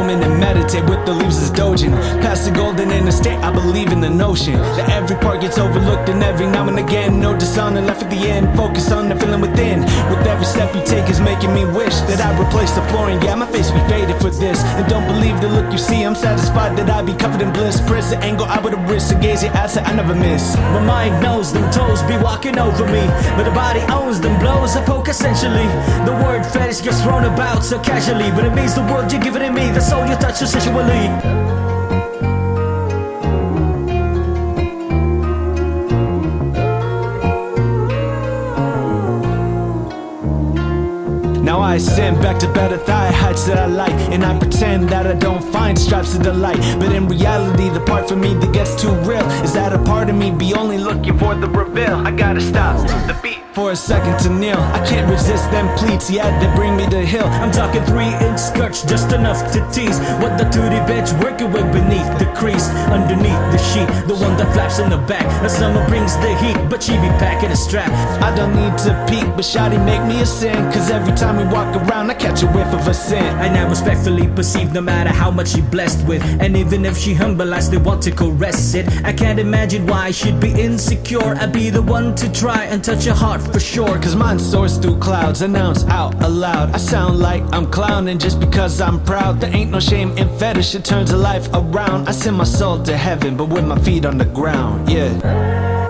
moment and meditate with the leaves as dojin. Past the golden interstate, I believe in the notion that every part gets overlooked and every now and again no dishonor left at the end. Focus on the feeling within. With every step you take is making me wish that I replace the flooring. Yeah, my face be faded for this. And don't believe the look you see, I'm satisfied that I be covered in bliss. Press the angle I would have risked to gaze your ass that I never miss. My mind knows them toes be walking over me, but the body owns them blows I poke essentially. The word fetish gets thrown about so casually, but it means the world you're giving to me, the soul you touch so sensually. Now I ascend back to better thigh heights that I like, and I pretend that I don't find stripes of delight. But in reality, the part for me that gets too real is that a part of me be only looking for the reveal. I gotta stop the beat for a second to kneel. I can't resist them pleats, yeah, they bring me to hill. I'm talking 3-inch skirts, just enough to tease what the tootie bitch working with beneath the crease. Underneath the sheet, the one that flaps in the back. The summer brings the heat, but she be packing a strap. I don't need to peek, but shawty make me a sin, cause every time we walk around I catch a whiff of a scent. I now respectfully perceive no matter how much she blessed with, and even if she humble I still want to caress it. I can't imagine why I should be insecure. I'd be the one to try and touch her heart for sure, cause mine soars through clouds, announce out aloud. I sound like I'm clowning just because I'm proud. There ain't no shame in fetish, it turns a life around. I send my soul to heaven but with my feet on the ground, yeah.